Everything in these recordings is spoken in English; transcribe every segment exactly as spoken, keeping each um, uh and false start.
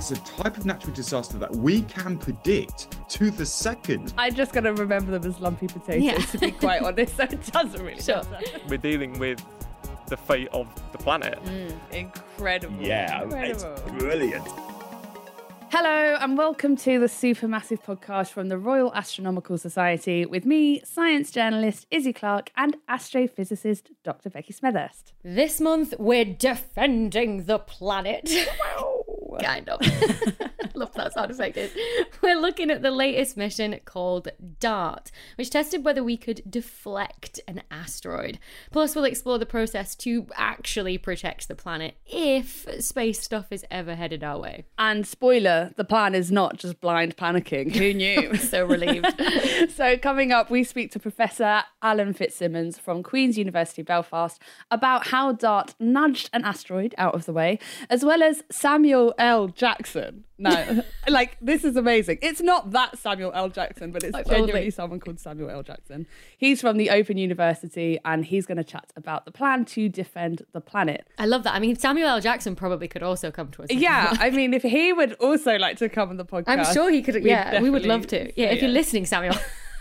It's a type of natural disaster that we can predict to the second. I'm just going to remember them as lumpy potatoes, yeah. to be quite honest, so it doesn't really sure. matter. We're dealing with the fate of the planet. Mm, incredible. Yeah, incredible. It's brilliant. Hello and welcome to the Supermassive podcast from the Royal Astronomical Society with me, science journalist Izzy Clark and astrophysicist Doctor Becky Smethurst. This month we're defending the planet. Kind of. Love that sound effect. We're looking at the latest mission called DART, which tested whether we could deflect an asteroid. Plus, we'll explore the process to actually protect the planet if space stuff is ever headed our way. And spoiler, the plan is not just blind panicking. Who knew? So relieved. So coming up, we speak to Professor Alan Fitzsimmons from Queen's University Belfast about how DART nudged an asteroid out of the way, as well as Samuel L. Jackson. No, like, this is amazing. It's not that Samuel L. Jackson, but it's like genuinely only. someone called Samuel L. Jackson. He's from the Open University, and he's going to chat about the plan to defend the planet. I love that. I mean, Samuel L. Jackson probably could also come to us. Yeah, I mean, if he would also like to come on the podcast, I'm sure he could. Yeah, we would love to. Yeah, if you're listening, Samuel.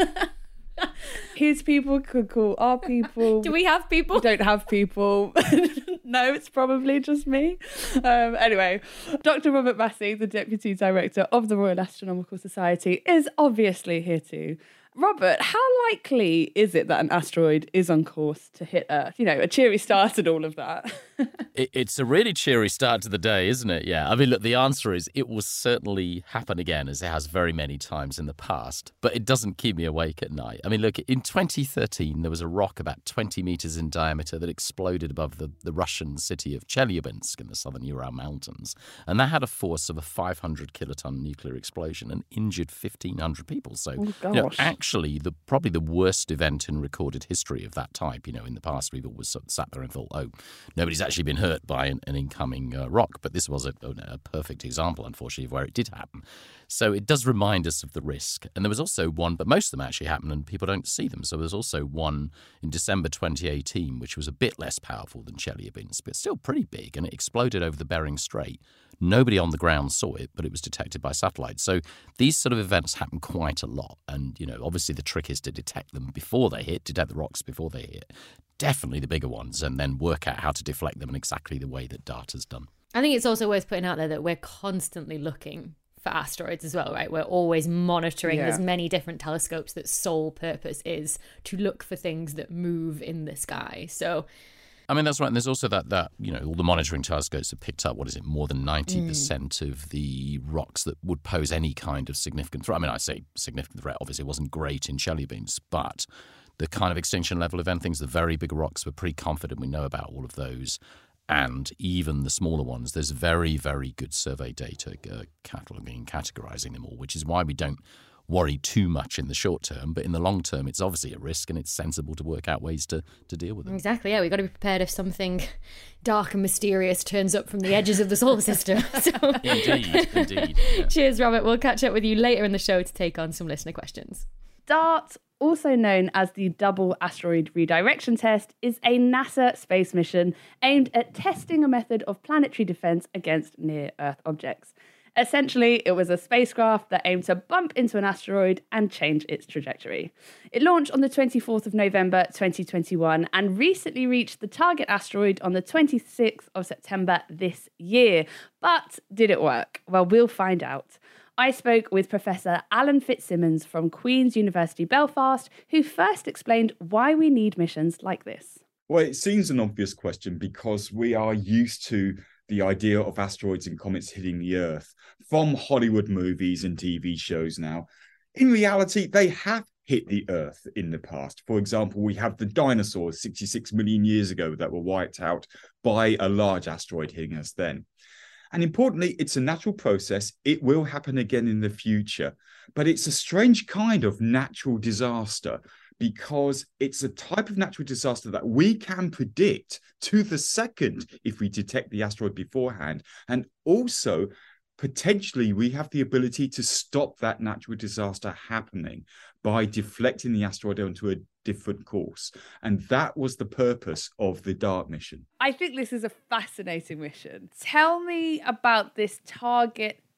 His people could call our people. Do we have people? We don't have people. No, it's probably just me. Um, anyway, Doctor Robert Massey, the Deputy Director of the Royal Astronomical Society, is obviously here too. Robert, how likely is it that an asteroid is on course to hit Earth? You know, a cheery start and all of that. it, it's a really cheery start to the day, isn't it? Yeah. I mean, look, the answer is it will certainly happen again, as it has very many times in the past, but it doesn't keep me awake at night. I mean, look, in twenty thirteen, there was a rock about twenty metres in diameter that exploded above the, the Russian city of Chelyabinsk in the southern Ural Mountains, and that had a force of a five hundred kiloton nuclear explosion and injured fifteen hundred people. So, oh, gosh. You know, actually, the probably the worst event in recorded history of that type. You know, in the past, we've always sort of sat there and thought, oh, nobody's actually been hurt by an, an incoming uh, rock. But this was a, a perfect example, unfortunately, of where it did happen. So it does remind us of the risk. And there was also one, but most of them actually happen and people don't see them. So there's also one in December twenty eighteen, which was a bit less powerful than Chelyabinsk, but still pretty big. And it exploded over the Bering Strait. Nobody on the ground saw it, but it was detected by satellite. So these sort of events happen quite a lot. And, you know, obviously the trick is to detect them before they hit, detect the rocks before they hit. Definitely the bigger ones, and then work out how to deflect them in exactly the way that DART has done. I think it's also worth putting out there that we're constantly looking for asteroids as well, right? We're always monitoring. Yeah. There's many different telescopes that sole purpose is to look for things that move in the sky. So I mean, that's right. And there's also that, that, you know, all the monitoring telescopes have picked up, what is it, more than ninety percent mm. of the rocks that would pose any kind of significant threat. I mean, I say significant threat, obviously it wasn't great in Chelyabinsk, but the kind of extinction level event things, the very big rocks, we're pretty confident we know about all of those. And even the smaller ones, there's very, very good survey data uh, cataloguing and categorizing them all, which is why we don't worry too much in the short term, but in the long term it's obviously a risk and it's sensible to work out ways to, to deal with it. Exactly, yeah, we've got to be prepared if something dark and mysterious turns up from the edges of the solar system. So. Indeed, indeed. Yeah. Cheers, Robert. We'll catch up with you later in the show to take on some listener questions. DART, also known as the Double Asteroid Redirection Test, is a NASA space mission aimed at testing a method of planetary defense against near-Earth objects. Essentially, it was a spacecraft that aimed to bump into an asteroid and change its trajectory. It launched on the twenty-fourth of November twenty twenty-one and recently reached the target asteroid on the twenty-sixth of September this year. But did it work? Well, we'll find out. I spoke with Professor Alan Fitzsimmons from Queen's University Belfast, who first explained why we need missions like this. Well, it seems an obvious question because we are used to the idea of asteroids and comets hitting the Earth from Hollywood movies and T V shows now. In reality, they have hit the Earth in the past. For example, we have the dinosaurs sixty-six million years ago that were wiped out by a large asteroid hitting us then. And importantly, it's a natural process. It will happen again in the future. But it's a strange kind of natural disaster because it's a type of natural disaster that we can predict to the second if we detect the asteroid beforehand. And also, potentially, we have the ability to stop that natural disaster happening by deflecting the asteroid onto a different course. And that was the purpose of the DART mission. I think this is a fascinating mission. Tell me about this target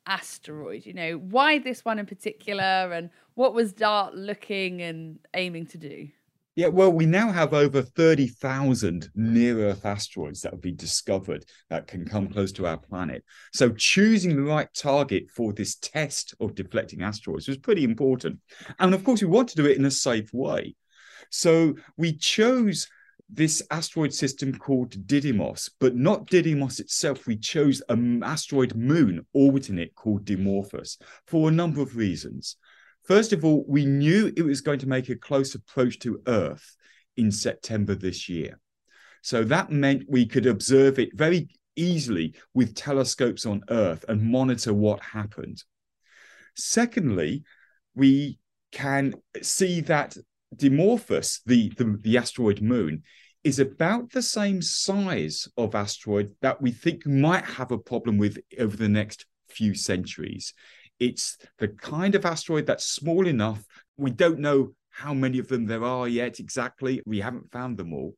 asteroid? You know, why this one in particular, and what was DART looking and aiming to do? Yeah, well, we now have over thirty thousand near-Earth asteroids that have been discovered that can come close to our planet. So choosing the right target for this test of deflecting asteroids was pretty important. And of course, we want to do it in a safe way. So we chose this asteroid system called Didymos, but not Didymos itself. We chose an asteroid moon orbiting it called Dimorphos for a number of reasons. First of all, we knew it was going to make a close approach to Earth in September this year. So that meant we could observe it very easily with telescopes on Earth and monitor what happened. Secondly, we can see that Dimorphos, the, the, the asteroid moon, is about the same size of asteroid that we think might have a problem with over the next few centuries. It's the kind of asteroid that's small enough. We don't know how many of them there are yet exactly. We haven't found them all.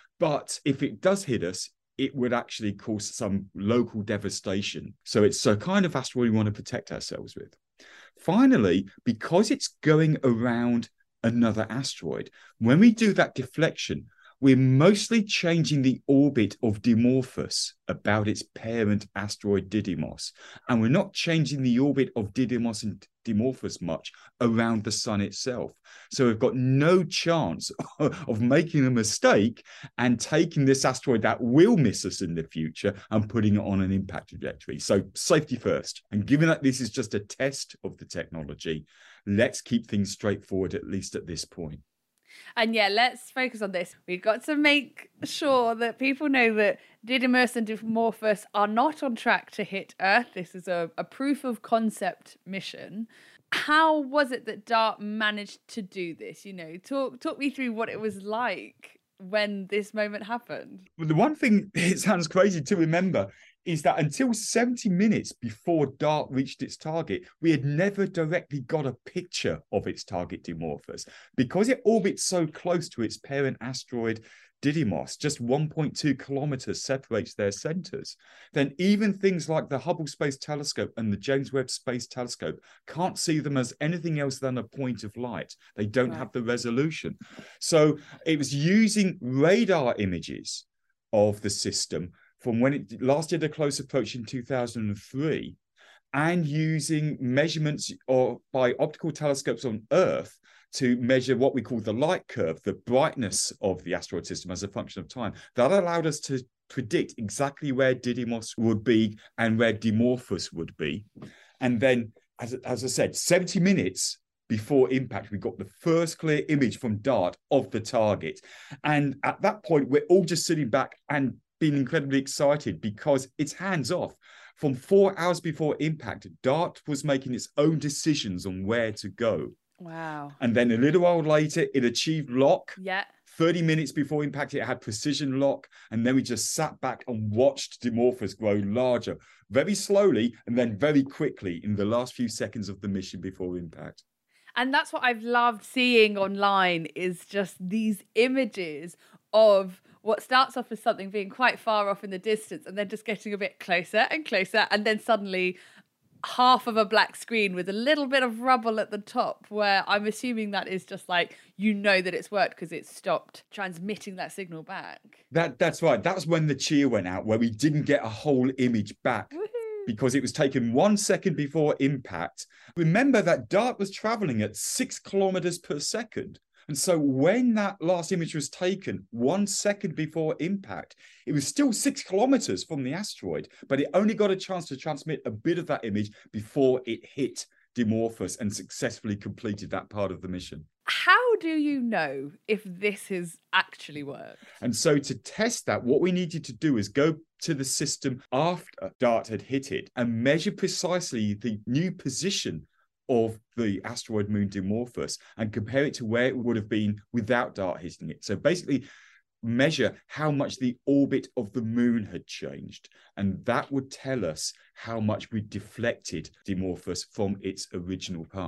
But if it does hit us, it would actually cause some local devastation. So it's a kind of asteroid we want to protect ourselves with. Finally, because it's going around another asteroid, when we do that deflection, we're mostly changing the orbit of Dimorphos about its parent asteroid Didymos. And we're not changing the orbit of Didymos and Dimorphos much around the sun itself. So we've got no chance of making a mistake and taking this asteroid that will miss us in the future and putting it on an impact trajectory. So safety first. And given that this is just a test of the technology, let's keep things straightforward, at least at this point. And yeah, let's focus on this. We've got to make sure that people know that Didymos and Dimorphos are not on track to hit Earth. This is a, a proof of concept mission. How was it that DART managed to do this? You know, talk talk me through what it was like when this moment happened. Well, the one thing, it sounds crazy to remember, is that until seventy minutes before DART reached its target, we had never directly got a picture of its target Dimorphos. Because it orbits so close to its parent asteroid Didymos, just one point two kilometers separates their centers, then even things like the Hubble Space Telescope and the James Webb Space Telescope can't see them as anything else than a point of light. They don't right. have the resolution. So it was using radar images of the system from when it last did a close approach in two thousand three, and using measurements or by optical telescopes on Earth to measure what we call the light curve, the brightness of the asteroid system as a function of time. That allowed us to predict exactly where Didymos would be and where Dimorphos would be. And then, as, as I said, seventy minutes before impact, we got the first clear image from DART of the target. And at that point, we're all just sitting back and being incredibly excited because it's hands off. From four hours before impact, DART was making its own decisions on where to go. Wow. And then a little while later, it achieved lock. Yeah. thirty minutes before impact, it had precision lock. And then we just sat back and watched Dimorphos grow larger, very slowly and then very quickly in the last few seconds of the mission before impact. And that's what I've loved seeing online, is just these images of what starts off as something being quite far off in the distance and then just getting a bit closer and closer, and then suddenly half of a black screen with a little bit of rubble at the top, where I'm assuming that is just like, you know that it's worked because it's stopped transmitting that signal back. That That's right. That's when the cheer went out, where we didn't get a whole image back. Woohoo. Because it was taken one second before impact. Remember that DART was traveling at six kilometers per second. And so when that last image was taken one second before impact, it was still six kilometers from the asteroid, but it only got a chance to transmit a bit of that image before it hit Dimorphos and successfully completed that part of the mission. How do you know if this has actually worked? And so to test that, what we needed to do is go to the system after DART had hit it and measure precisely the new position of the asteroid moon Dimorphos and compare it to where it would have been without DART hitting it. So basically measure how much the orbit of the moon had changed. And that would tell us how much we deflected Dimorphos from its original path.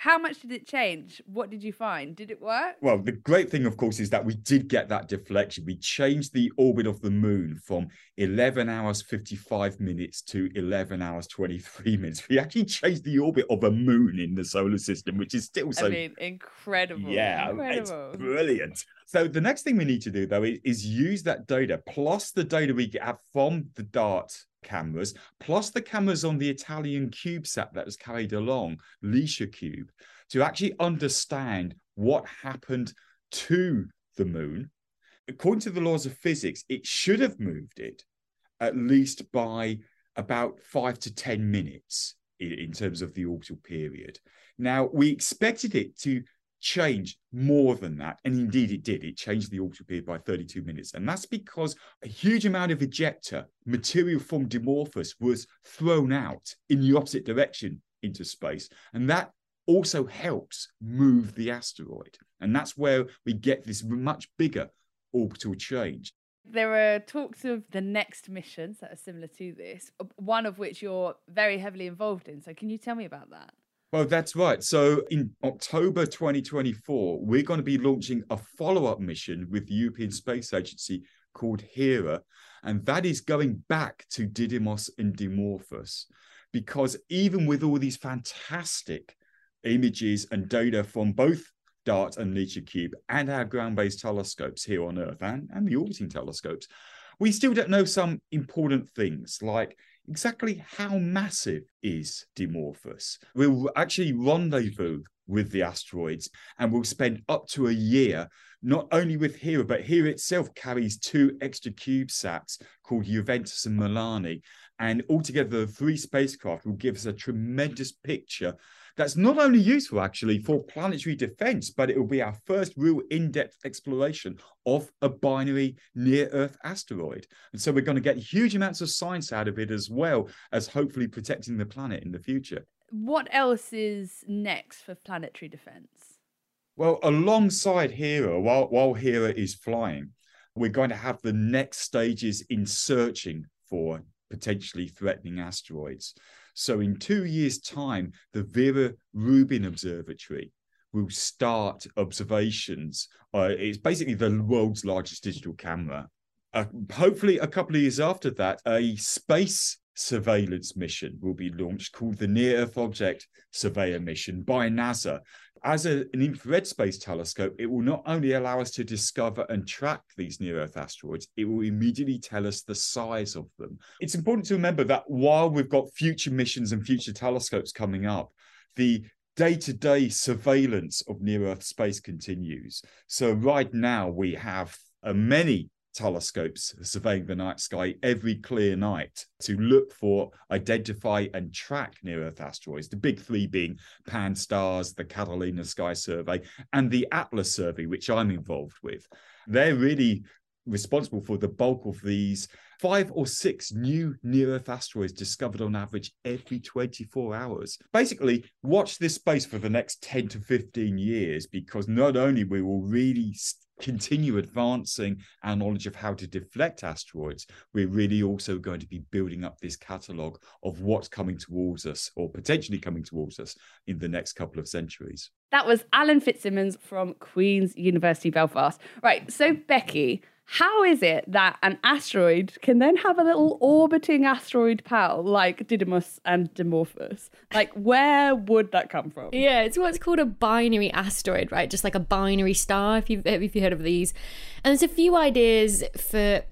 How much did it change? What did you find? Did it work? Well, the great thing, of course, is that we did get that deflection. We changed the orbit of the moon from eleven hours, fifty-five minutes to eleven hours, twenty-three minutes. We actually changed the orbit of a moon in the solar system, which is still so... I mean, incredible. Yeah, incredible. It's brilliant. So the next thing we need to do, though, is, is use that data, plus the data we get from the DART cameras, plus the cameras on the Italian CubeSat that was carried along, LICIACube, to actually understand what happened to the moon. According to the laws of physics, it should have moved it at least by about five to ten minutes in, in terms of the orbital period. Now, we expected it to change more than that, and indeed it did. It changed the orbital period by thirty-two minutes, and that's because a huge amount of ejecta material from Dimorphos was thrown out in the opposite direction into space, and that also helps move the asteroid, and that's where we get this much bigger orbital change. There are talks of the next missions that are similar to this, one of which you're very heavily involved in, so can you tell me about that? Well, that's right. So in October twenty twenty-four, we're going to be launching a follow-up mission with the European Space Agency called Hera, and that is going back to Didymos and Dimorphos, because even with all these fantastic images and data from both DART and LICIACube and our ground-based telescopes here on Earth and, and the orbiting telescopes, we still don't know some important things like exactly how massive is Dimorphos. We'll actually rendezvous with the asteroids, and we'll spend up to a year not only with Hera, but Hera itself carries two extra CubeSats called Juventus and Milani, and altogether the three spacecraft will give us a tremendous picture that's not only useful actually for planetary defense, but it will be our first real in-depth exploration of a binary near-Earth asteroid. And so we're going to get huge amounts of science out of it, as well as hopefully protecting the planet in the future. What else is next for planetary defense? Well, alongside Hera, while, while Hera is flying, we're going to have the next stages in searching for potentially threatening asteroids. So in two years' time, the Vera Rubin Observatory will start observations. Uh, it's basically the world's largest digital camera. Uh, hopefully, a couple of years after that, a space surveillance mission will be launched called the Near-Earth Object Surveyor Mission by NASA. As a, an infrared space telescope, it will not only allow us to discover and track these near-Earth asteroids, it will immediately tell us the size of them. It's important to remember that while we've got future missions and future telescopes coming up, the day-to-day surveillance of near-Earth space continues. So right now we have uh, many telescopes surveying the night sky every clear night to look for, identify and track near-Earth asteroids, the big three being Pan-STARRS, the Catalina Sky Survey, and the Atlas Survey, which I'm involved with. They're really responsible for the bulk of these five or six new near-Earth asteroids discovered on average every twenty-four hours. Basically, watch this space for the next ten to fifteen years, because not only we will really continue advancing our knowledge of how to deflect asteroids, we're really also going to be building up this catalogue of what's coming towards us, or potentially coming towards us, in the next couple of centuries. That was Alan Fitzsimmons from Queen's University Belfast. Right, so Becky, how is it that an asteroid can then have a little orbiting asteroid pal like Didymos and Dimorphos? Like, where would that come from? Yeah, it's what's called a binary asteroid, right? Just like a binary star, if you've, if you've heard of these. And there's a few ideas for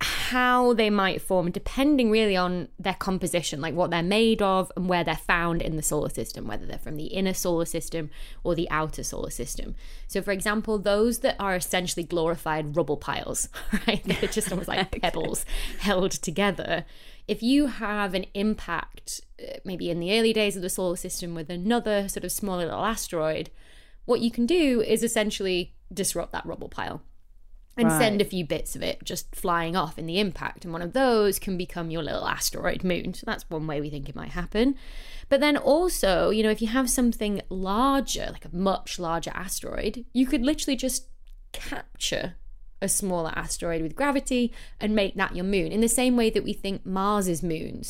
how they might form, depending really on their composition, like what they're made of and where they're found in the solar system, whether they're from the inner solar system or the outer solar system. So, for example, those that are essentially glorified rubble piles, right? They're just almost like okay. pebbles held together. If you have an impact, maybe in the early days of the solar system, with another sort of smaller little asteroid, what you can do is essentially disrupt that rubble pile and right. send a few bits of it just flying off in the impact. And one of those can become your little asteroid moon. So that's one way we think it might happen. But then also, you know, if you have something larger, like a much larger asteroid, you could literally just capture a smaller asteroid with gravity and make that your moon. In the same way that we think Mars's moons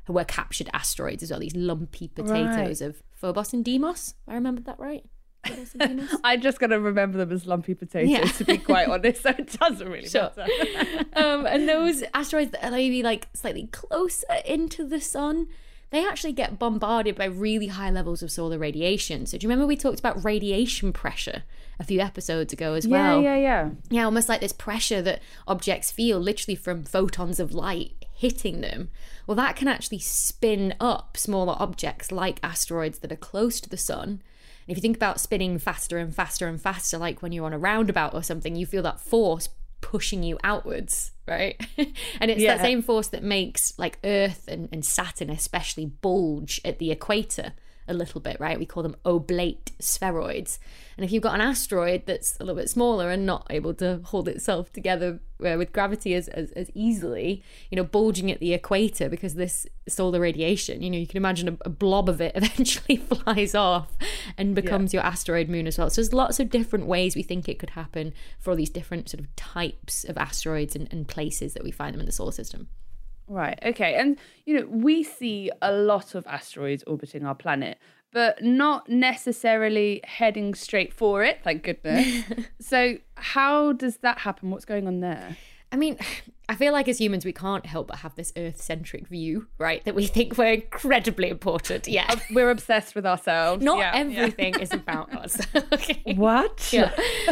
were captured asteroids as well, these lumpy potatoes Right. of Phobos and Deimos. I remember that right? Phobos and Deimos? I'm just going to remember them as lumpy potatoes, Yeah. to be quite honest, so it doesn't really Sure. matter. um, and those asteroids that are maybe like slightly closer into the sun, they actually get bombarded by really high levels of solar radiation. So do you remember we talked about radiation pressure a few episodes ago as Yeah, well? yeah, yeah. Yeah, almost like this pressure that objects feel literally from photons of light hitting them. Well, that can actually spin up smaller objects like asteroids that are close to the sun. And if you think about spinning faster and faster and faster, like when you're on a roundabout or something, you feel that force pushing you outwards, right? And it's Yeah. that same force that makes like Earth and, and Saturn especially bulge at the equator a little bit, right? We call them oblate spheroids. And if you've got an asteroid that's a little bit smaller and not able to hold itself together uh, with gravity as, as, as easily, you know, bulging at the equator because of this solar radiation, you know, you can imagine a, a blob of it eventually flies off and becomes your asteroid moon as well. So there's lots of different ways we think it could happen for all these different sort of types of asteroids and, and places that we find them in the solar system. Right, okay. And, you know, we see a lot of asteroids orbiting our planet, but not necessarily heading straight for it, thank goodness. So how does that happen? What's going on there? I mean, I feel like as humans, we can't help but have this Earth-centric view, right? That we think we're incredibly important. Yeah. We're obsessed with ourselves. Not Yeah, everything is about us. Okay. yeah. What? Yeah.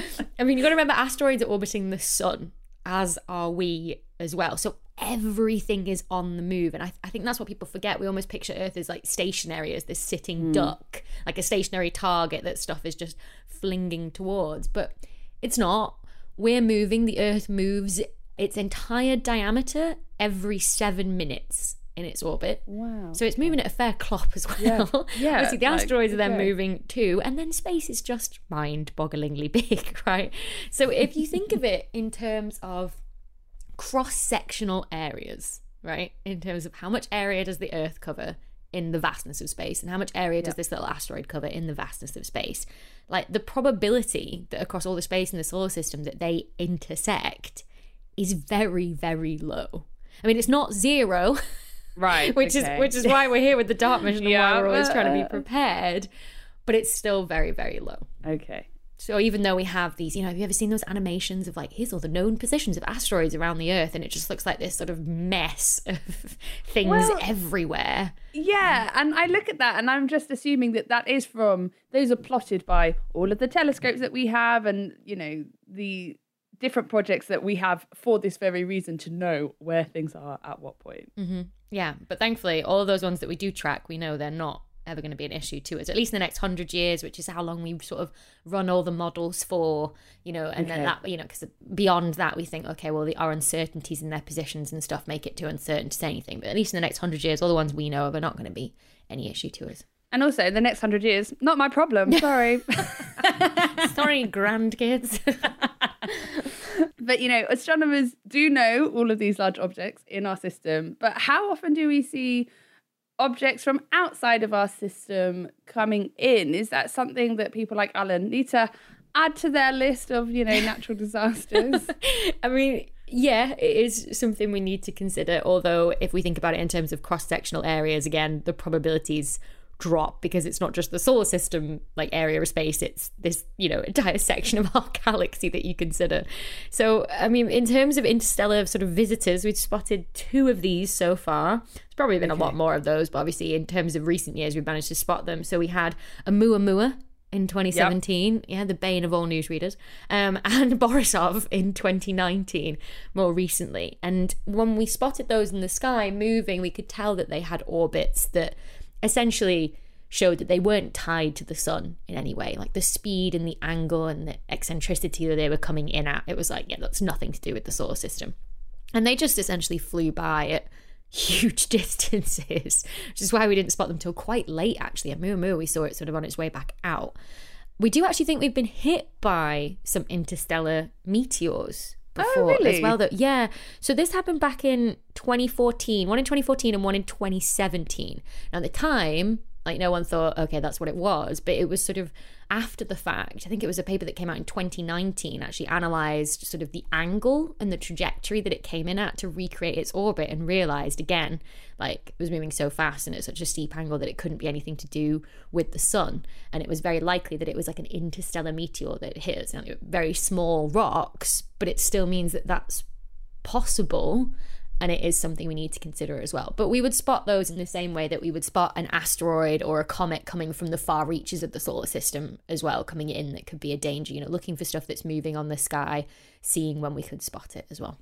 I mean, you've got to remember asteroids are orbiting the sun, as are we as well. So everything is on the move. And I, I think that's what people forget. We almost picture Earth as like stationary, as this sitting Mm. duck, like a stationary target that stuff is just flinging towards. But it's not. We're moving. The Earth moves its entire diameter every seven minutes in its orbit. Wow. So it's moving at a fair clop as well. Yeah. Yeah, Obviously, the like, asteroids are then okay. moving too, and then space is just mind-bogglingly big, right? So if you think of it in terms of cross-sectional areas, right? In terms of how much area does the Earth cover in the vastness of space, and how much area does Yeah. this little asteroid cover in the vastness of space? Like, the probability that across all the space in the solar system that they intersect is very, very low. I mean, it's not zero. Right. which okay. is which is why we're here with the DART mission and Yeah, why we're always trying to be but- prepared, but it's still very, very low. Okay. So even though we have these, you know, have you ever seen those animations of like, here's all the known positions of asteroids around the Earth, and it just looks like this sort of mess of things Well, everywhere. Yeah, and I look at that and I'm just assuming that that is from, those are plotted by all of the telescopes that we have and, you know, the different projects that we have for this very reason, to know where things are at what point. Mm-hmm. Yeah, but thankfully, all of those ones that we do track, we know they're not ever going to be an issue to us, at least in the next hundred years, which is how long we sort of run all the models for, you know, and Okay. then that, you know, because beyond that, we think, okay, well, the, our uncertainties in their positions and stuff make it too uncertain to say anything. But at least in the next hundred years, all the ones we know of are not going to be any issue to us. And also, in the next hundred years, not my problem. Sorry. Sorry, grandkids. But, you know, astronomers do know all of these large objects in our system. But how often do we see objects from outside of our system coming in? Is that something that people like Alan need to add to their list of, you know, natural disasters? I mean, yeah, it is something we need to consider. Although, if we think about it in terms of cross-sectional areas, again, the probabilities drop because it's not just the solar system like area of space, it's this, you know, entire section of our galaxy that you consider. So I mean, in terms of interstellar sort of visitors, we've spotted two of these so far. There's probably been okay. a lot more of those, but obviously in terms of recent years we've managed to spot them. So we had Oumuamua in twenty seventeen, yep. yeah, the bane of all newsreaders, um, and Borisov in twenty nineteen, more recently. And when we spotted those in the sky moving, we could tell that they had orbits that essentially showed that they weren't tied to the sun in any way. Like the speed and the angle and the eccentricity that they were coming in at, it was like, yeah, that's nothing to do with the solar system. And they just essentially flew by at huge distances, which is why we didn't spot them till quite late, actually. At Oumuamua, we saw it sort of on its way back out. We do actually think we've been hit by some interstellar meteors before oh, really? as well. That yeah. So this happened back in twenty fourteen, one in twenty fourteen and one in twenty seventeen. Now at the time, Like, no one thought, okay, that's what it was. But it was sort of after the fact. I think it was a paper that came out in twenty nineteen, actually analysed sort of the angle and the trajectory that it came in at to recreate its orbit, and realised, again, like, it was moving so fast and at such a steep angle that it couldn't be anything to do with the sun. And it was very likely that it was like an interstellar meteor that hit us. You know, very small rocks, but it still means that that's possible. And it is something we need to consider as well. But we would spot those in the same way that we would spot an asteroid or a comet coming from the far reaches of the solar system as well, coming in, that could be a danger, you know, looking for stuff that's moving on the sky, seeing when we could spot it as well.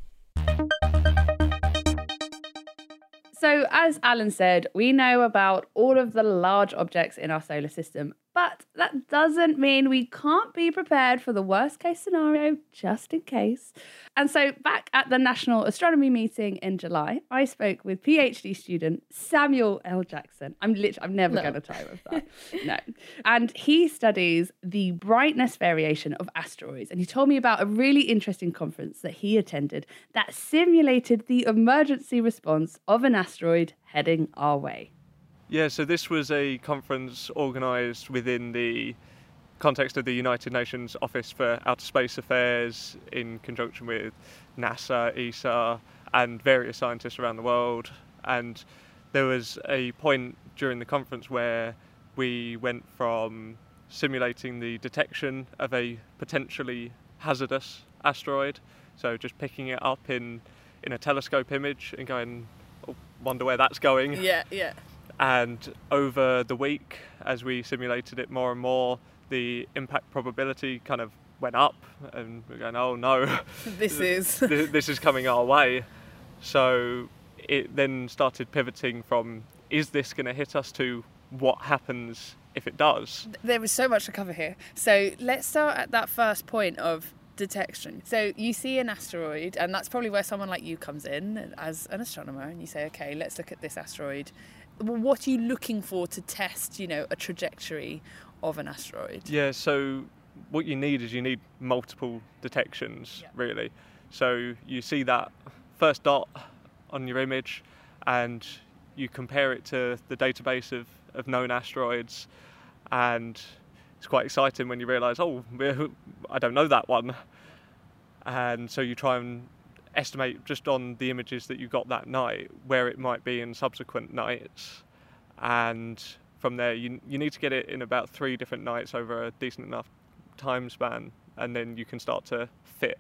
So, as Alan said, we know about all of the large objects in our solar system, but that doesn't mean we can't be prepared for the worst case scenario, just in case. And so, back at the National Astronomy meeting in July, I spoke with PhD student Samuel L. Jackson. I'm literally, I'm never No. going to try with that. No. And he studies the brightness variation of asteroids. And he told me about a really interesting conference that he attended that simulated the emergency response of an asteroid heading our way. Yeah, so this was a conference organised within the context of the United Nations Office for Outer Space Affairs in conjunction with NASA, E S A and various scientists around the world. And there was a point during the conference where we went from simulating the detection of a potentially hazardous asteroid, so just picking it up in, in a telescope image and going, oh, wonder where that's going. Yeah, yeah. And over the week, as we simulated it more and more, the impact probability kind of went up, and we're going, oh no, This is. this is coming our way. So it then started pivoting from, is this going to hit us, to what happens if it does? There is so much to cover here. So let's start at that first point of detection. So you see an asteroid, and that's probably where someone like you comes in as an astronomer, and you say, okay, let's look at this asteroid. Well, what are you looking for to test, you know, a trajectory of an asteroid? Yeah, so what you need is you need multiple detections, Yeah. really. So you see that first dot on your image and you compare it to the database of, of known asteroids, and it's quite exciting when you realise, oh, I don't know that one. And so you try and estimate just on the images that you got that night where it might be in subsequent nights, and from there you you need to get it in about three different nights over a decent enough time span, and then you can start to fit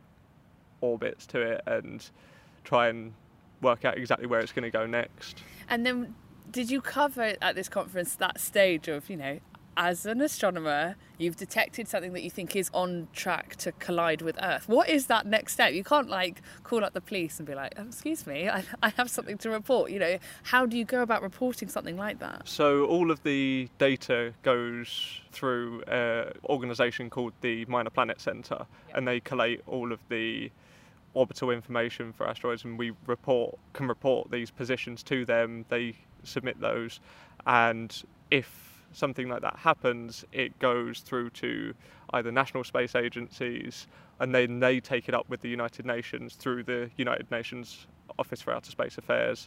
orbits to it and try and work out exactly where it's going to go next. And then did you cover at this conference that stage of, you know, as an astronomer, you've detected something that you think is on track to collide with Earth. What is that next step? You can't like call up the police and be like, oh, excuse me, I, I have something to report. You know, how do you go about reporting something like that? So all of the data goes through an organisation called the Minor Planet Centre, and they collate all of the orbital information for asteroids, and we report can report these positions to them. They submit those, and if something like that happens, it goes through to either national space agencies, and then they take it up with the United Nations through the United Nations Office for Outer Space Affairs,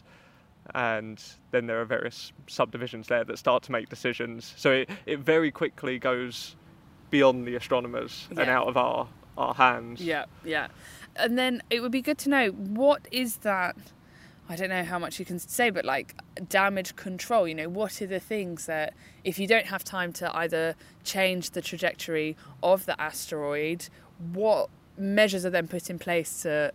and then there are various subdivisions there that start to make decisions. So it, it very quickly goes beyond the astronomers and Yeah. out of our, our hands. Yeah, yeah. And then it would be good to know, what is that, I don't know how much you can say, but like damage control, you know, what are the things that if you don't have time to either change the trajectory of the asteroid, what measures are then put in place to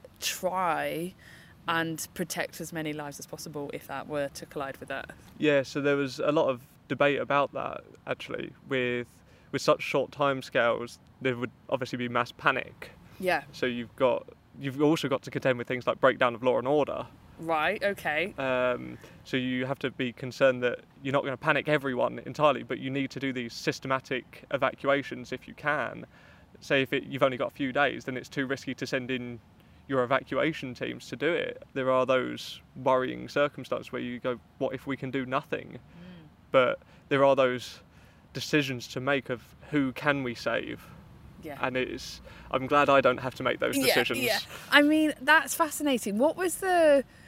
try and protect as many lives as possible if that were to collide with Earth? Yeah, so there was a lot of debate about that, actually. With with such short timescales, there would obviously be mass panic. Yeah, So you've got you've also got to contend with things like breakdown of law and order. right, okay. Um, so you have to be concerned that you're not going to panic everyone entirely, but you need to do these systematic evacuations if you can. Say if it, you've only got a few days, then it's too risky to send in your evacuation teams to do it. There are those worrying circumstances where you go, what if we can do nothing? Mm. But there are those decisions to make of who can we save? Yeah. And it's, I'm glad I don't have to make those decisions. Yeah, yeah. I mean, that's fascinating. What was the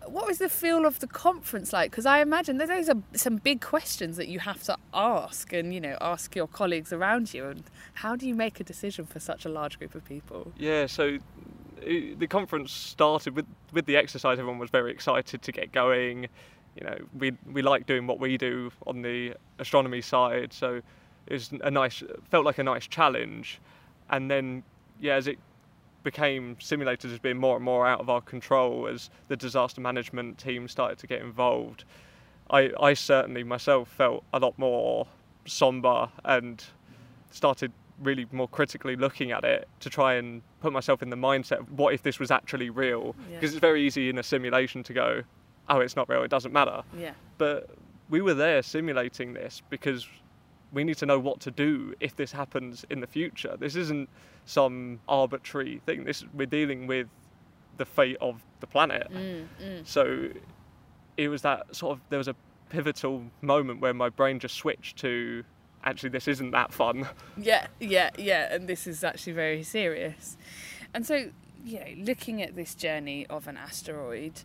what was the feel of the conference like? Because I imagine that those are some big questions that you have to ask and, you know, ask your colleagues around you. And how do you make a decision for such a large group of people? Yeah, so it, the conference started with, with the exercise. Everyone was very excited to get going. You know, we we like doing what we do on the astronomy side, so it was a nice, felt like a nice challenge. And then, yeah, as it became simulators as being more and more out of our control, as the disaster management team started to get involved, I, I certainly myself felt a lot more somber and started really more critically looking at it to try and put myself in the mindset of what if this was actually real? Yeah. Because it's very easy in a simulation to go, oh, it's not real, it doesn't matter. Yeah. But we were there simulating this because we need to know what to do if this happens in the future. This isn't some arbitrary thing. This we're dealing with the fate of the planet. Mm, mm. So it was that sort of, there was a pivotal moment where my brain just switched to, actually, this isn't that fun. Yeah, yeah, yeah, and this is actually very serious. And so, you know, looking at this journey of an asteroid,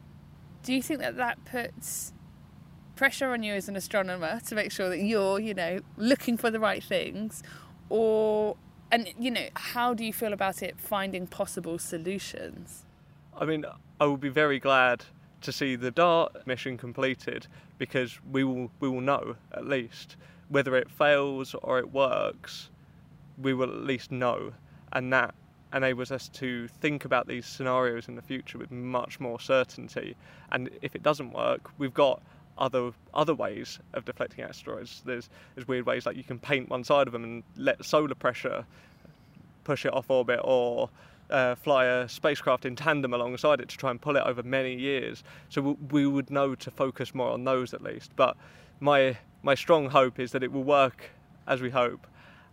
do you think that that puts pressure on you as an astronomer to make sure that you're, you know, looking for the right things? Or, and, you know, how do you feel about it finding possible solutions? I mean, I will be very glad to see the DART mission completed, because we will we will know, at least, whether it fails or it works, we will at least know. And that enables us to think about these scenarios in the future with much more certainty. And if it doesn't work, we've got other other ways of deflecting asteroids. There's, there's weird ways, like you can paint one side of them and let solar pressure push it off orbit, or uh, fly a spacecraft in tandem alongside it to try and pull it over many years. So we, we would know to focus more on those at least. But my my strong hope is that it will work as we hope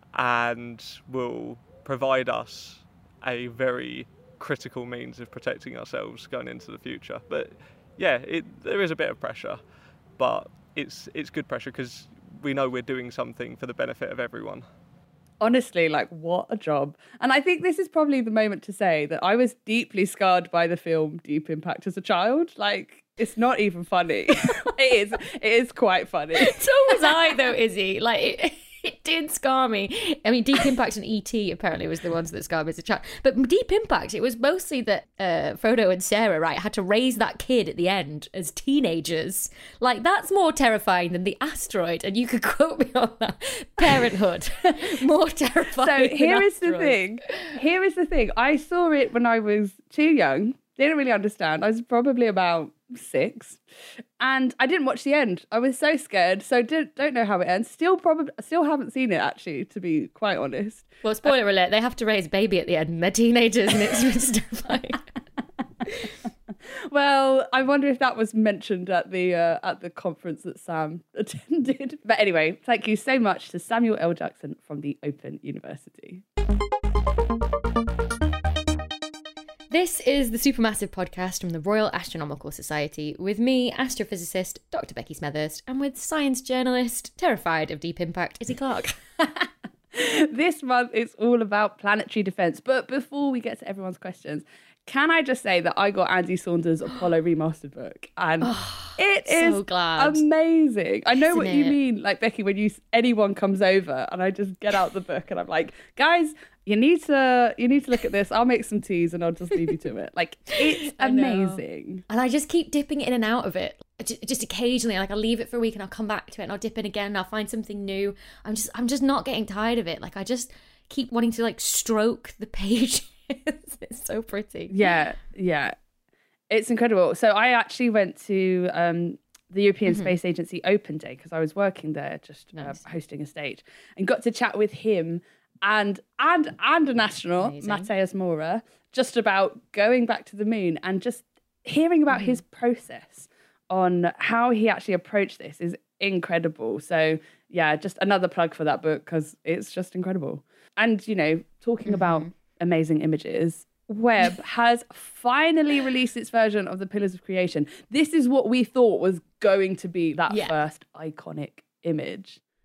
and will provide us a very critical means of protecting ourselves going into the future. But yeah, it, there is a bit of pressure, but it's it's good pressure because we know we're doing something for the benefit of everyone. Honestly, like, what a job. And I think this is probably the moment to say that I was deeply scarred by the film Deep Impact as a child. Like, it's not even funny. It is. It is quite funny. So was I, though, Izzy. Like, it, it did scar me. I mean, Deep Impact and E T apparently was the ones that scarred me as a child. But Deep Impact, it was mostly that uh, Frodo and Sarah, right, had to raise that kid at the end as teenagers. Like, that's more terrifying than the asteroid. And you could quote me on that. Parenthood. More terrifying. So here is asteroid. the thing. Here is the thing. I saw it when I was too young. Didn't really understand. I was probably about six, and I didn't watch the end. I was so scared, so did, don't know how it ends. Still, probably, still haven't seen it actually, to be quite honest. Well, spoiler uh, alert: they have to raise a baby at the end, and they're teenagers, and it's, it's terrifying. Well, I wonder if that was mentioned at the uh, at the conference that Sam attended. But anyway, thank you so much to Samuel L. Jackson from the Open University. This is the Supermassive podcast from the Royal Astronomical Society, with me, astrophysicist Doctor Becky Smethurst, and with science journalist, terrified of Deep Impact, Izzy Clark. This month is all about planetary defence. But before we get to everyone's questions, can I just say that I got Andy Saunders' Apollo Remastered book, and oh, it so is glad. amazing. I know Isn't what you it? mean, like, Becky, when you anyone comes over and I just get out the book and I'm like, guys, you need to you need to look at this. I'll make some teas and I'll just leave you to it. Like, it's I know. amazing. And I just keep dipping in and out of it. Just, just occasionally, like, I'll leave it for a week and I'll come back to it and I'll dip in again and I'll find something new. I'm just, I'm just not getting tired of it. Like, I just keep wanting to, like, stroke the pages. It's so pretty. Yeah, yeah. It's incredible. So I actually went to um, the European Mm-hmm. Space Agency Open Day because I was working there, just Nice. uh, hosting a stage, and got to chat with him and and and an astronaut, Amazing. Mateus Mora, just about going back to the moon, and just hearing about Mm-hmm. his process on how he actually approached this is incredible. So yeah, just another plug for that book because it's just incredible. And, you know, talking Mm-hmm. about amazing images, Webb has finally released its version of the Pillars of Creation. This is what we thought was going to be that Yeah. first iconic image.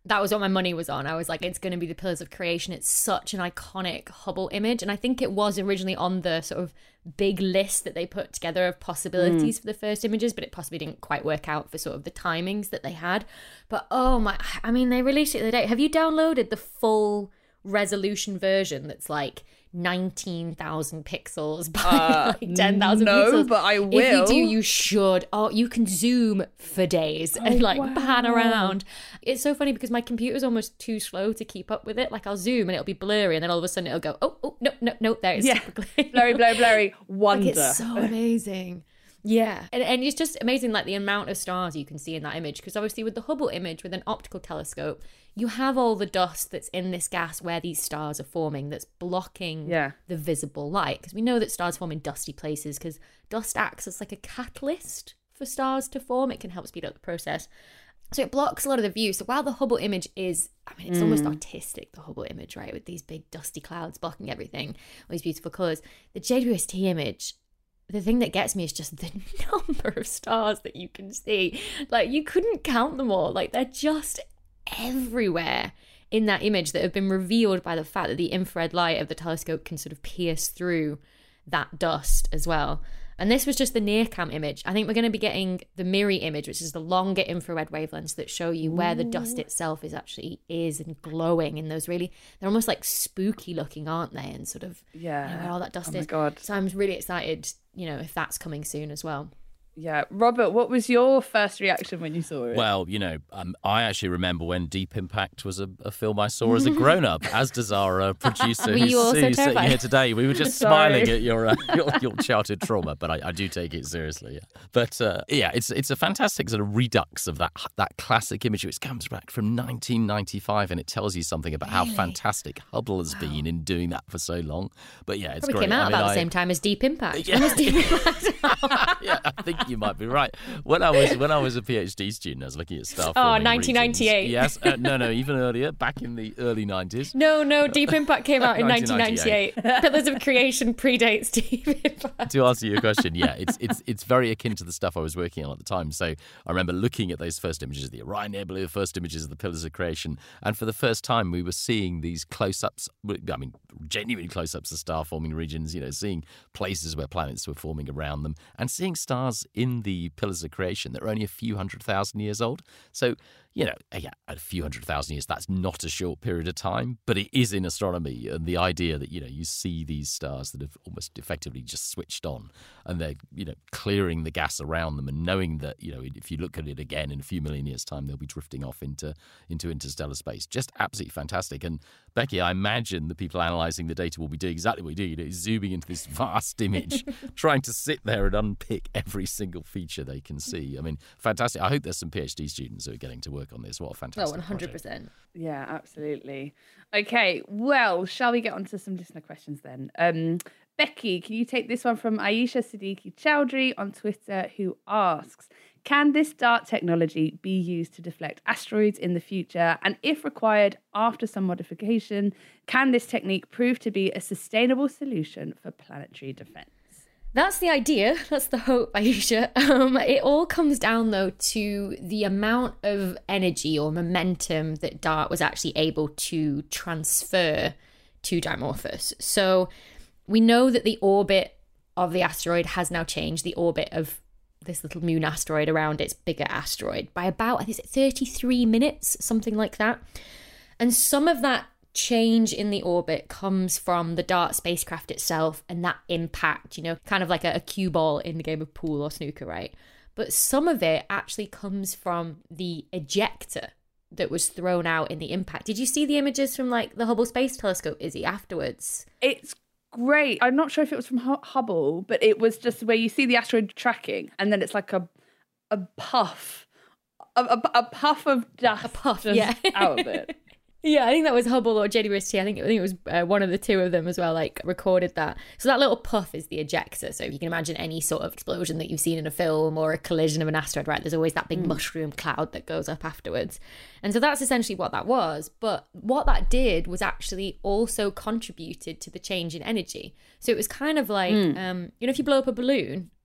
That was what my money was on. I was like, it's going to be the Pillars of Creation. It's such an iconic Hubble image. And I think it was originally on the sort of big list that they put together of possibilities mm. for the first images, but it possibly didn't quite work out for sort of the timings that they had. But oh my, I mean, they released it the other day. Have you downloaded the full resolution version that's like nineteen thousand pixels by uh, like ten thousand no, pixels? But I will. If you do, you should. Oh, you can zoom for days oh, and like wow. pan around. It's so funny because my computer's almost too slow to keep up with it. Like I'll zoom and it'll be blurry, and then all of a sudden it'll go, oh, oh no, no, no, there it's yeah. super clear. blurry, blurry, blurry. Wonder. Like, it's so amazing. Yeah, and, and it's just amazing, like the amount of stars you can see in that image, because obviously with the Hubble image, with an optical telescope, you have all the dust that's in this gas where these stars are forming that's blocking yeah. the visible light, because we know that stars form in dusty places because dust acts as like a catalyst for stars to form. It can help speed up the process. So it blocks a lot of the view. So while the Hubble image is, I mean, it's mm. almost artistic, the Hubble image, right, with these big dusty clouds blocking everything, all these beautiful colours, the J W S T image, the thing that gets me is just the number of stars that you can see. Like, you couldn't count them all. Like, they're just everywhere in that image that have been revealed by the fact that the infrared light of the telescope can sort of pierce through that dust as well. And this was just the NIRCam image. I think we're going to be getting the MIRI image, which is the longer infrared wavelengths that show you where the dust itself is actually is and glowing in those really, they're almost like spooky looking, aren't they? And sort of, yeah, you know, where all that dust oh is. My God. So I'm really excited, you know, if that's coming soon as well. Yeah. Robert, what was your first reaction when you saw it? Well, you know, um, I actually remember when Deep Impact was a, a film I saw as a grown-up, as does our uh, producer were who's, you also who's sitting terrified? here today. We were just smiling at your, uh, your your childhood trauma, but I, I do take it seriously. Yeah. But uh, yeah, it's it's a fantastic sort of redux of that that classic image, which comes back from nineteen ninety-five, and it tells you something about really? how fantastic Hubble has wow. been in doing that for so long. But yeah, it's Probably great. came out I mean, about I, the same time as Deep Impact. Yeah, When was Deep Impact? yeah, I think you might be right. When I was when I was a PhD student, I was looking at star. Oh, nineteen ninety-eight. Yes, uh, no, no, even earlier, back in the early nineties. No, no, Deep Impact came out in nineteen ninety-eight. Pillars of Creation predates Deep Impact. To answer your question, yeah, it's it's it's very akin to the stuff I was working on at the time. So I remember looking at those first images of the Orion Nebula, the first images of the Pillars of Creation, and for the first time we were seeing these close-ups. I mean, genuine close-ups of star-forming regions. You know, seeing places where planets were forming around them, and seeing stars in the Pillars of Creation that are only a few hundred thousand years old. So, you know, yeah, a few hundred thousand years, that's not a short period of time, but it is in astronomy. And the idea that, you know, you see these stars that have almost effectively just switched on and they're, you know, clearing the gas around them, and knowing that, you know, if you look at it again in a few million years' time, they'll be drifting off into, into interstellar space. Just absolutely fantastic. And Becky, I imagine the people analysing the data will be doing exactly what we do, you know, zooming into this vast image, trying to sit there and unpick every single feature they can see. I mean, fantastic. I hope there's some PhD students who are getting to work on this. What a fantastic Oh, one hundred percent. project. Yeah, absolutely. Okay, well, shall we get on to some listener questions then? Um, Becky, can you take this one from Aisha Siddiqui Chowdhury on Twitter, who asks, can this DART technology be used to deflect asteroids in the future? And if required, after some modification, can this technique prove to be a sustainable solution for planetary defence? That's the idea. That's the hope, Aisha. Um, it all comes down, though, to the amount of energy or momentum that DART was actually able to transfer to Dimorphos. So we know that the orbit of the asteroid has now changed, the orbit of this little moon asteroid around its bigger asteroid, by about, I think it's thirty-three minutes, something like that. And some of that change in the orbit comes from the DART spacecraft itself and that impact, you know, kind of like a, a cue ball in the game of pool or snooker, right? But some of it actually comes from the ejector that was thrown out in the impact. Did you see the images from like the Hubble Space Telescope, Izzy, afterwards? It's great. I'm not sure if it was from Hubble, but it was just where you see the asteroid tracking and then it's like a a puff, a, a, a puff of dust a puff, just yeah. out of it. Yeah, I think that was Hubble or J W S T. I think, I think it was uh, one of the two of them as well, like, recorded that. So that little puff is the ejector. So if you can imagine any sort of explosion that you've seen in a film or a collision of an asteroid, right, there's always that big mm. mushroom cloud that goes up afterwards. And so that's essentially what that was. But what that did was actually also contributed to the change in energy. So it was kind of like, mm. um, you know, if you blow up a balloon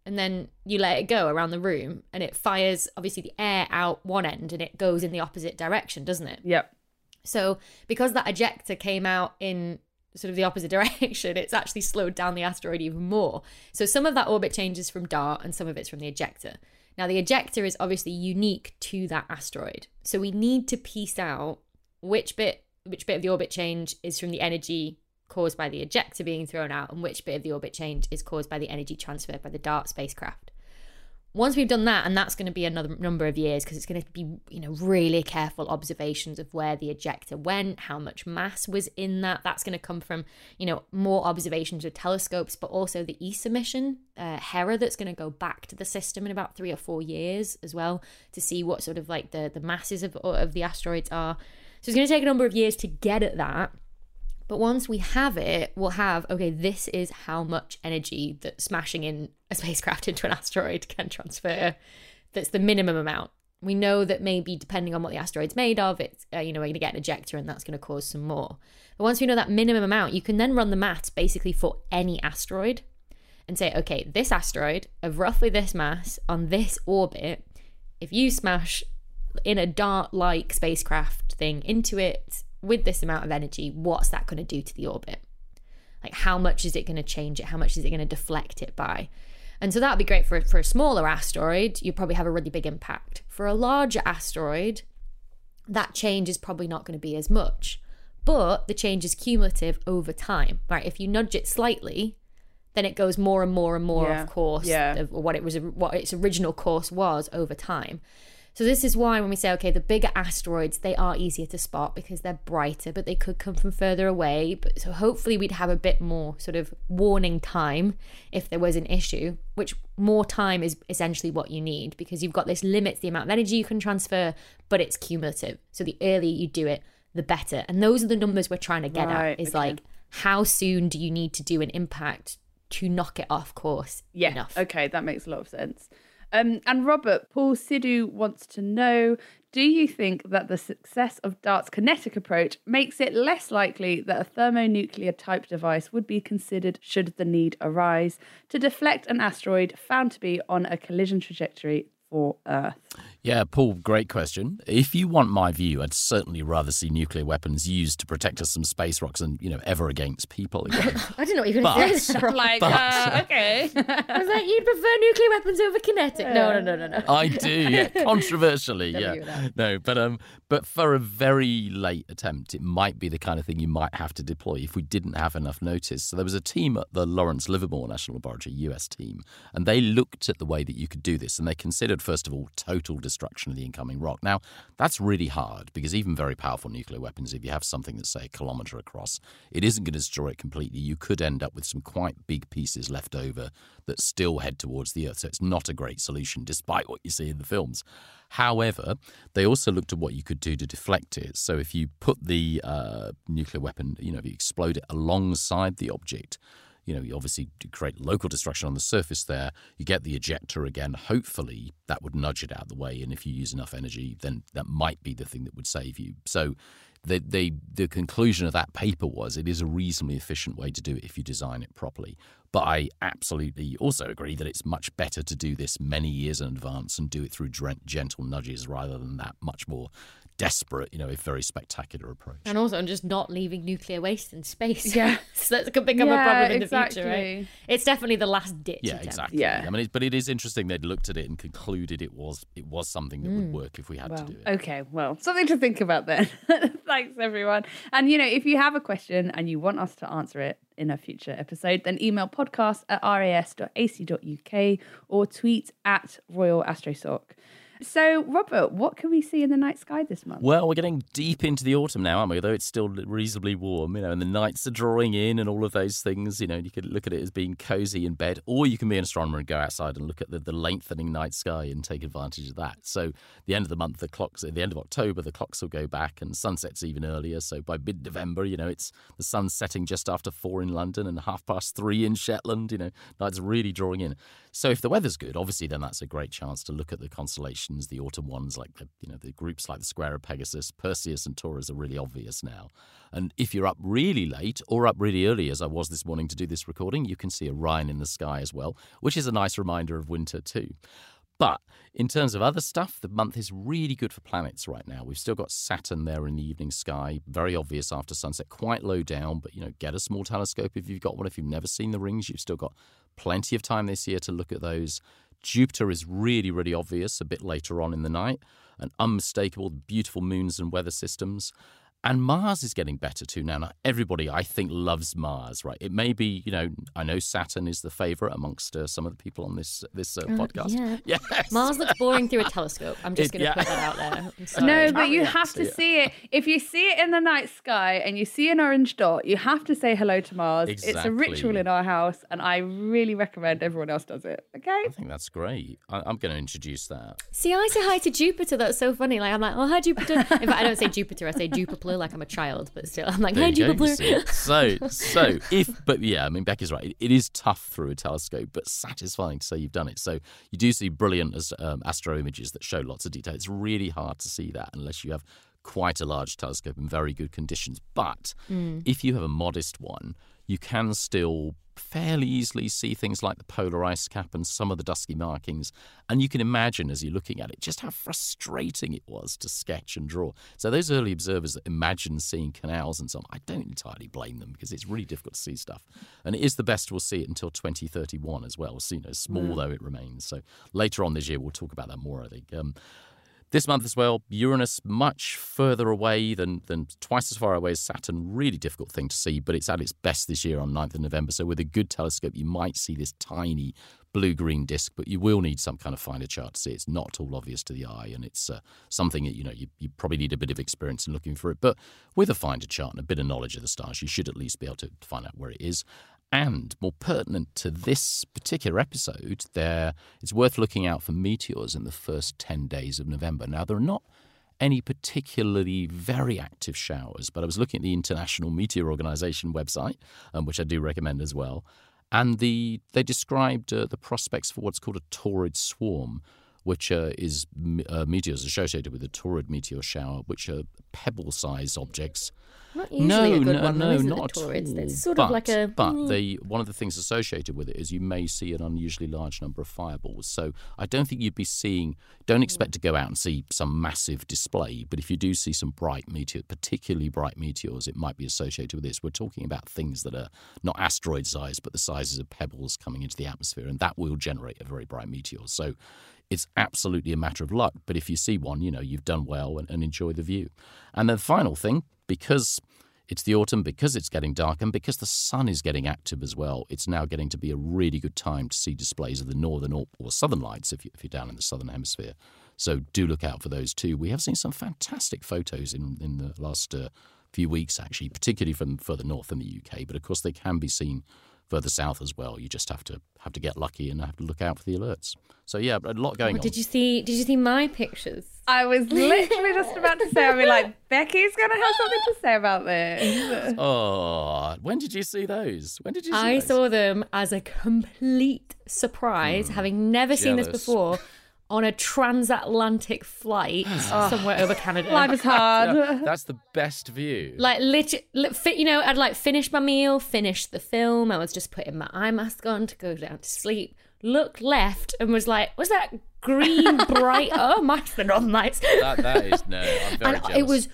and then you let it go around the room, and it fires, obviously, the air out one end, and it goes in the opposite direction, doesn't it? Yep. So because that ejector came out in sort of the opposite direction, it's actually slowed down the asteroid even more. So some of that orbit changes from DART, and some of it's from the ejector. Now, the ejector is obviously unique to that asteroid. So we need to piece out which bit which bit of the orbit change is from the energy caused by the ejector being thrown out, and which bit of the orbit change is caused by the energy transferred by the DART spacecraft. Once we've done that, and that's going to be another number of years, because it's going to be, you know, really careful observations of where the ejector went, how much mass was in that. That's going to come from, you know, more observations with telescopes, but also the E S A mission, uh, Hera, that's going to go back to the system in about three or four years as well, to see what sort of like the, the masses of, of the asteroids are. So it's going to take a number of years to get at that. But once we have it, we'll have, okay, this is how much energy that smashing in a spacecraft into an asteroid can transfer. That's the minimum amount. We know that maybe depending on what the asteroid's made of, it's, uh, you know, we're going to get an ejector, and that's going to cause some more. But once we know that minimum amount, you can then run the maths basically for any asteroid and say, okay, this asteroid of roughly this mass on this orbit, if you smash in a DART-like spacecraft thing into it with this amount of energy, what's that going to do to the orbit? Like, how much is it going to change it? How much is it going to deflect it by? And so that would be great for, for a smaller asteroid. You probably have a really big impact. For a larger asteroid, that change is probably not going to be as much. But the change is cumulative over time, right? If you nudge it slightly, then it goes more and more and more yeah. off course yeah. of what it was, what its original course was over time. So this is why when we say, okay, the bigger asteroids, they are easier to spot because they're brighter, but they could come from further away. But so hopefully we'd have a bit more sort of warning time if there was an issue, which more time is essentially what you need, because you've got this limit to the amount of energy you can transfer, but it's cumulative. So the earlier you do it, the better. And those are the numbers we're trying to get right, at, is okay. like, how soon do you need to do an impact to knock it off course yeah. enough? Okay, that makes a lot of sense. Um, and Robert, Paul Sidhu wants to know, do you think that the success of DART's kinetic approach makes it less likely that a thermonuclear type device would be considered should the need arise to deflect an asteroid found to be on a collision trajectory for Earth? Yeah, Paul, great question. If you want my view, I'd certainly rather see nuclear weapons used to protect us from space rocks and, you know, ever against people again. I didn't know what you were going to say. like, but, uh, okay. I was like, you'd prefer nuclear weapons over kinetic? No, no, no, no, no. I do, yeah. Controversially, Never yeah. knew that. No, but um, but for a very late attempt, it might be the kind of thing you might have to deploy if we didn't have enough notice. So there was a team at the Lawrence Livermore National Laboratory, U S team, and they looked at the way that you could do this, and they considered, first of all, total destruction of the incoming rock. Now, that's really hard, because even very powerful nuclear weapons, if you have something that's, say, a kilometre across, it isn't going to destroy it completely. You could end up with some quite big pieces left over that still head towards the Earth. So it's not a great solution, despite what you see in the films. However, they also looked at what you could do to deflect it. So if you put the uh, nuclear weapon, you know, if you explode it alongside the object, you know, you obviously create local destruction on the surface there. You get the ejector again. Hopefully, that would nudge it out of the way. And if you use enough energy, then that might be the thing that would save you. So they, they, the conclusion of that paper was it is a reasonably efficient way to do it if you design it properly. But I absolutely also agree that it's much better to do this many years in advance and do it through gentle nudges rather than that much more desperate, you know, a very spectacular approach. And also just not leaving nuclear waste in space. Yeah. So that could become yeah, a problem in exactly. the future, right? It's definitely the last ditch Yeah, attempt. exactly. Yeah. I mean, it, but it is interesting they'd looked at it and concluded it was it was something that would work if we had Well, to do it. okay, well, something to think about then. Thanks, everyone. And, you know, if you have a question and you want us to answer it in a future episode, then email podcast at ras dot a c dot u k or tweet at Royal Astrosoc. So, Robert, what can we see in the night sky this month? Well, we're getting deep into the autumn now, aren't we? Although it's still reasonably warm, you know, and the nights are drawing in and all of those things. You know, you could look at it as being cozy in bed, or you can be an astronomer and go outside and look at the, the lengthening night sky and take advantage of that. So, the end of the month, the clocks, at the end of October, the clocks will go back and sunset's even earlier. So, by mid-November, you know, it's the sun's setting just after four in London and half past three in Shetland. You know, nights really drawing in. So, if the weather's good, obviously, then that's a great chance to look at the constellation constellations, the autumn ones, like the, you know, the groups like the Square of Pegasus, Perseus and Taurus are really obvious now. And if you're up really late or up really early, as I was this morning to do this recording, you can see Orion in the sky as well, which is a nice reminder of winter too. But in terms of other stuff, the month is really good for planets right now. We've still got Saturn there in the evening sky, very obvious after sunset, quite low down, but, you know, get a small telescope if you've got one. If you've never seen the rings, you've still got plenty of time this year to look at those. Jupiter is really, really obvious a bit later on in the night, and unmistakable, beautiful moons and weather systems. And Mars is getting better too now. Now, everybody, I think, loves Mars, right? It may be, you know, I know Saturn is the favourite amongst uh, some of the people on this this uh, podcast. Yeah. Yes. Mars looks boring through a telescope. I'm just going to yeah. put that out there. I'm sorry. No, but you have to Yeah. see it. If you see it in the night sky and you see an orange dot, you have to say hello to Mars. It's a Exactly. ritual in our house, and I really recommend everyone else does it. Okay? I think that's great. I, I'm going to introduce that. See, I say hi to Jupiter. That's so funny. Like, I'm like, oh, hi, Jupiter. In fact, I don't say Jupiter. I say Jupiter like I'm a child. But still, I'm like, There hi, you go, you Jupiter. see. So, so if, but yeah, I mean, Becky's right. It, it is tough through a telescope, but satisfying to say you've done it. So you do see brilliant as, um, astro images that show lots of detail. It's really hard to see that unless you have quite a large telescope in very good conditions. But Mm. if you have a modest one, you can still fairly easily see things like the polar ice cap and some of the dusky markings. And you can imagine as you're looking at it just how frustrating it was to sketch and draw. So those early observers that imagine seeing canals and so on, I don't entirely blame them because it's really difficult to see stuff. And it is the best we'll see it until twenty thirty-one as well, so, you know, small Mm. though it remains. So later on this year, we'll talk about that more, I think. Um, This month as well, Uranus much further away than, than twice as far away as Saturn. Really difficult thing to see, but it's at its best this year on ninth of November. So with a good telescope, you might see this tiny blue-green disk, but you will need some kind of finder chart to see. It's not at all obvious to the eye, and it's uh, something that, you know, you, you probably need a bit of experience in looking for it. But with a finder chart and a bit of knowledge of the stars, you should at least be able to find out where it is. And more pertinent to this particular episode, there it's worth looking out for meteors in the first ten days of November. Now, there are not any particularly very active showers, but I was looking at the International Meteor Organization website, um, which I do recommend as well, and the they described uh, the prospects for what's called a Taurid swarm, which uh, is uh, meteors associated with a Taurid meteor shower, which are pebble-sized objects. Not usually no, a good no, one, no, though, isn't not it, at the Taurids? all. It's sort but, of like a... But mm. they, one of the things associated with it is you may see an unusually large number of fireballs. So I don't think you'd be seeing... Don't expect to go out and see some massive display, but if you do see some bright meteors, particularly bright meteors, it might be associated with this. We're talking about things that are not asteroid size, but the sizes of pebbles coming into the atmosphere, and that will generate a very bright meteor. So it's absolutely a matter of luck. But if you see one, you know, you've done well and, and enjoy the view. And then the final thing, because it's the autumn, because it's getting dark, and because the sun is getting active as well, it's now getting to be a really good time to see displays of the northern or, or southern lights if, you, if you're down in the southern hemisphere. So do look out for those too. We have seen some fantastic photos in, in the last uh, few weeks, actually, particularly from further north in the U K. But of course, they can be seen further south as well. You just have to have to get lucky and have to look out for the alerts. So yeah, a lot going Oh, on. did you see? Did you see my pictures? I was literally just about to say, I mean, like, Becky's going to have something to say about this. Oh, when did you see those? When did you see I those? saw them as a complete surprise, having never seen this jealous. before, on a transatlantic flight somewhere over Canada. Life is hard. Yeah, that's the best view. Like, legit, li- fi- you know, I'd like finished my meal, finished the film. I was just putting my eye mask on to go down to sleep. Looked left and was like, was that green bright? Oh, my the Northern Lights. that, that is, no, I'm very And jealous. it was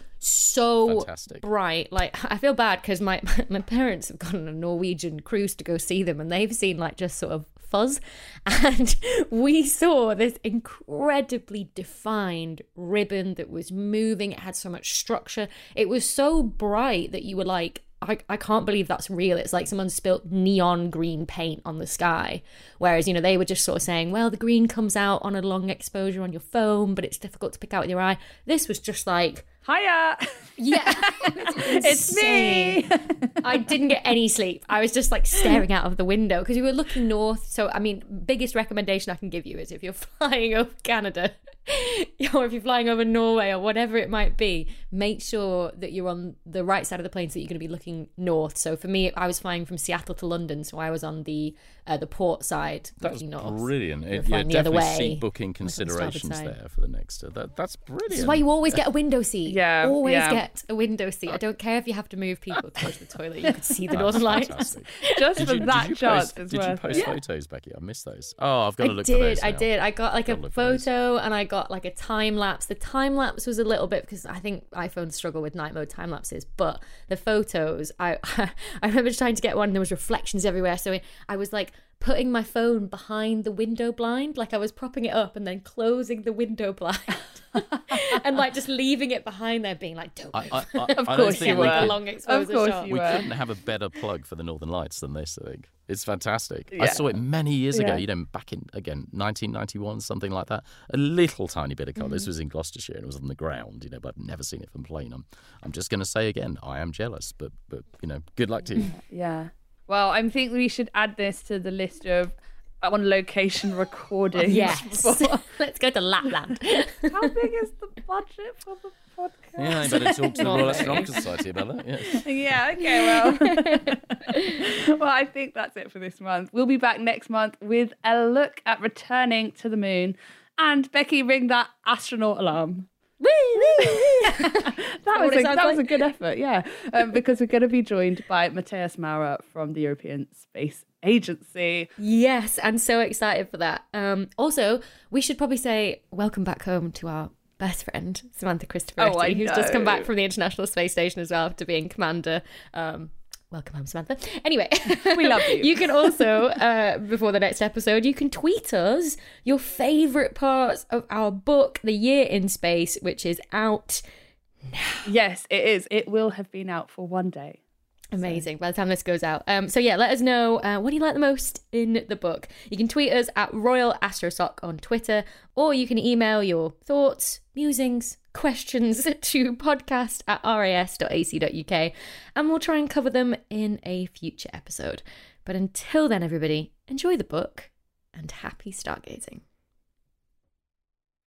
so Fantastic. bright. Like, I feel bad because my, my parents have gone on a Norwegian cruise to go see them, and they've seen like just sort of fuzz. And we saw this incredibly defined ribbon that was moving. It had so much structure. It was so bright that you were like, I, I can't believe that's real. It's like someone spilt neon green paint on the sky. Whereas, you know, they were just sort of saying, well, the green comes out on a long exposure on your phone, but it's difficult to pick out with your eye. This was just like, Hiya. yeah, It's me. I didn't get any sleep. I was just like staring out of the window because we were looking north. So, I mean, biggest recommendation I can give you is if you're flying over Canada, or if you're flying over Norway or whatever it might be, make sure that you're on the right side of the plane so that you're going to be looking north. So for me, I was flying from Seattle to London, so I was on the uh, the port side. That's north. brilliant. It, yeah, definitely way, seat booking considerations there for the next. Uh, that, that's brilliant. This is why you always get a window seat. Yeah, always yeah. get a window seat. I don't care if you have to move people to go to the toilet. You could see the Northern Lights. Fantastic. Just Did for you, that did you chance post, is Did worth you post it. photos, Becky? I missed those. Oh, I've got to I look did, for those I now. did. I got like Gotta a look for those. photo and I got like a time lapse. The time lapse was a little bit because I think iPhones struggle with night mode time lapses, but the photos, I I remember trying to get one. There was reflections everywhere, so I was like putting my phone behind the window blind, like I was propping it up and then closing the window blind. And like just leaving it behind there, being like, "Don't move." I, I, I, Of I don't course think you we were. could- Long exposure Of course shot. you We were. couldn't have a better plug for the Northern Lights than this, I think. It's fantastic. I Yeah. saw it many years ago, Yeah. you know, back in, again, nineteen ninety-one, something like that. A little tiny bit of colour. Mm-hmm. This was in Gloucestershire and it was on the ground, you know, but I've never seen it from plane. I'm, I'm just going to say again, I am jealous, but, but you know, good luck to you. Yeah. Well, I think we should add this to the list of on location recordings. Yes. for- Let's go to Lapland. How big is the budget for the podcast? Yeah, I better talk to the Royal Astronomical Society about that. Yeah. Yeah, okay, well. Well, I think that's it for this month. We'll be back next month with a look at returning to the moon. And Becky, ring that astronaut alarm. Woo, woo, woo. That What was it a, sounds that was a like. good effort, yeah. Um, because we're going to be joined by Matthias Maurer from the European Space Agency. Yes, and so excited for that. Um, also, we should probably say welcome back home to our best friend, Samantha Cristoforetti, Oh, I who's just come know. back from the International Space Station as well after being commander. Um, welcome home, Samantha. Anyway, We love you. You can also, uh, before the next episode, you can tweet us your favourite parts of our book, The Year in Space, which is out. Yes, it is. It will have been out for one day. Amazing. By the time this goes out. Um, so yeah, let us know uh, what do you like the most in the book. You can tweet us at Royal Astrosoc on Twitter, or you can email your thoughts, musings, questions to podcast at ras dot a c dot u k, and we'll try and cover them in a future episode. But until then, everybody, enjoy the book and happy stargazing.